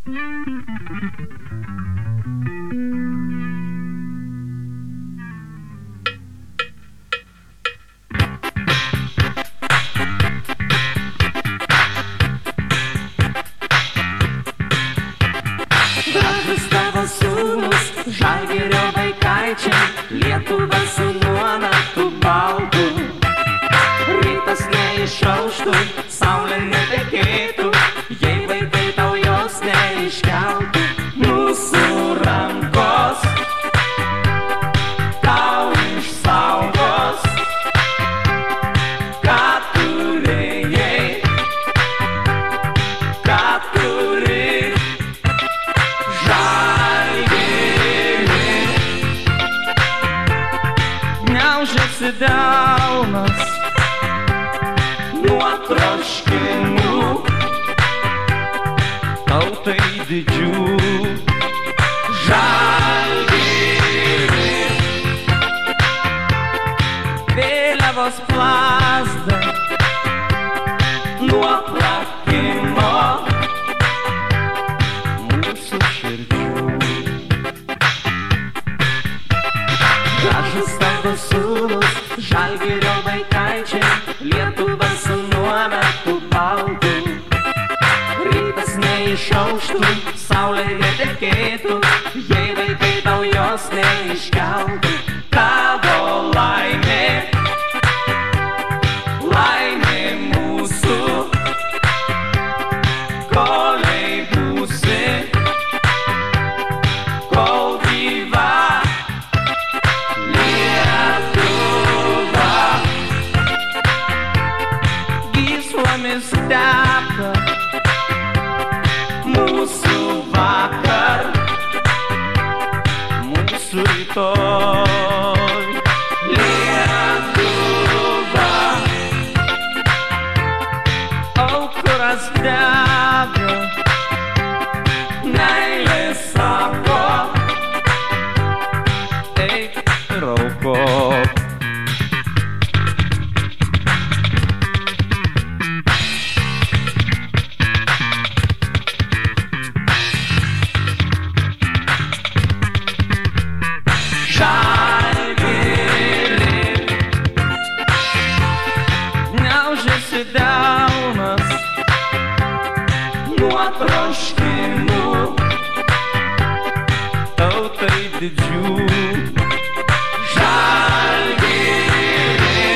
Gražus tavo sūnus, Žalgirio vaikaičiai, Lietuva su nuometu baltu. Rytas neišauštų, saulė netekėtų, jei vaikai tau jos neiškeltų. Mūsų rankos tau išsaugos, ką turėjai, ką turi. Gniaužiasi delnas nuo troškimų, tautai didžių. Žalgiri vėliavos plazda nuo plakimo mūsų širdžių. Gražus tavo sūnus, Žalgirio vaikaičiai, Lietuva su nuometu baltu. Rytas neišauštų, saulė netekėtų, jei vaikai tau jos neiškeltų. Tavo laimė, laimė mūsų, kolei būsi, kol gyva. Stebka mūsų vakar, mūsų rytoj. Lietuva, aukuras dega, meilė sako, eik ir aukok. Žalgiri gniaužiasi delnas nuo troškimų, tautai didžių. Žalgiri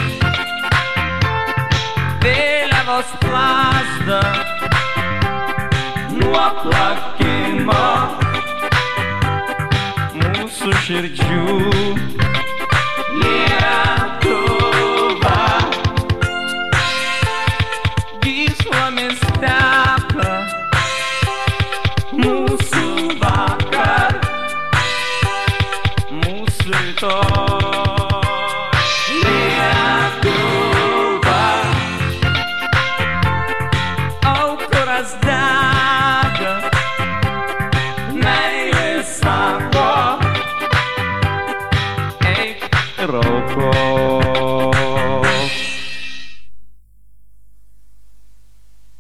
vėliavos plazda nuo plakimo mūsų širdžių. Lietuva gyslomis teka mūsų vakar, mūsų rytoj. Lietuva, aukuras dega, meilė sako, eik ir aukok.